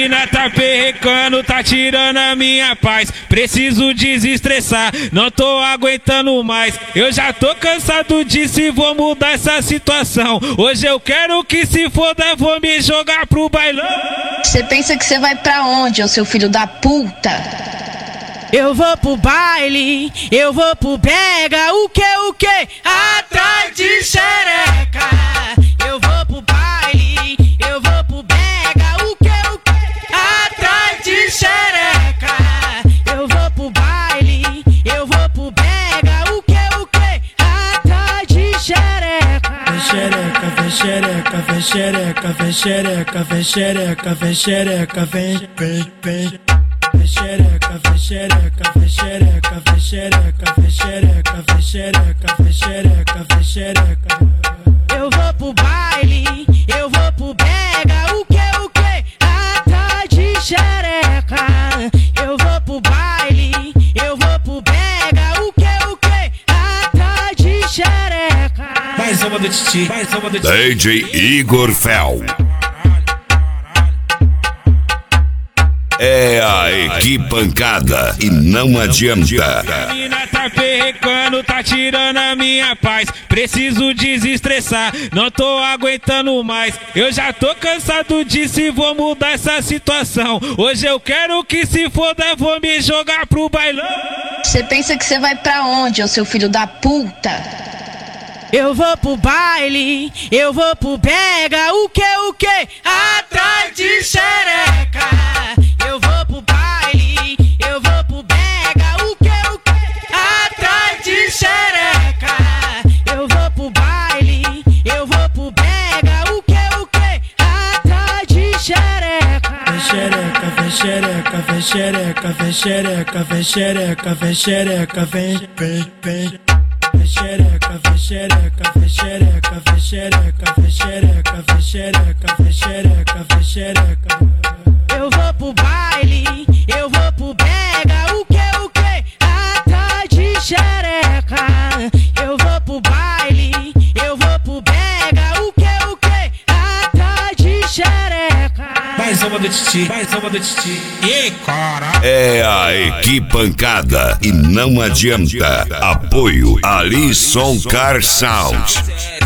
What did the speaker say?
mina tá perrecando, tá tirando a minha paz. Preciso desestressar, não tô aguentando mais. Eu já tô cansado disso e vou mudar essa situação. Hoje eu quero que se foda, vou me jogar pro bailão. Você pensa que você vai pra onde, ô seu filho da puta? Eu vou pro baile, eu vou pro brega, o que? Atrás de xereca. Eu vou pro baile, eu vou pro brega, o que? Atrás de xereca. Eu vou pro baile, eu vou pro brega, o que? Atrás de xereca. Vem xereca, vem xereca, vem xereca, vem xereca, vem xereca, vem xereca, vem. Vem xereca, vem xereca, vem xereca, vem xereca, vem xereca, vem xereca, vem xereca, vem xereca. Eu vou pro baile, eu vou pro brega, o que? Atrás de xereca. Eu vou pro baile, eu vou pro brega, o que? Atrás de xereca. Mais uma do Titi, mais uma do Titi. DJ Igor Fel. É a equipancada e não adianta. A mina tá perrecando, tá tirando a minha paz. Preciso desestressar, não tô aguentando mais. Eu já tô cansado disso e vou mudar essa situação. Hoje eu quero que se foda, vou me jogar pro bailão. Você pensa que você vai pra onde, ô seu filho da puta? Eu vou pro baile, eu vou pro brega, o que? Atrás de xereca. Eu vou pro baile, eu vou pro brega, o que? Atrás de xereca. Eu vou pro baile, eu vou pro brega, o que? Atrás de xereca. Vem xereca, vem xereca, vem xereca, vem xereca, vem xereca, vem xereca, vem. Vem xereca, vem xereca, vem xereca, vem xereca, vem xereca, vem xereca, vem xereca, vem xereca. Eu vou pro baile, eu vou pro brega, o que? Atrás de xereca. Eu vou pro baile, eu vou pro brega, o que? Atrás de xereca. Mais uma do Titi, mais uma do Titi. E cara. É a equipancada e não adianta. Apoio Alisson Car Sound.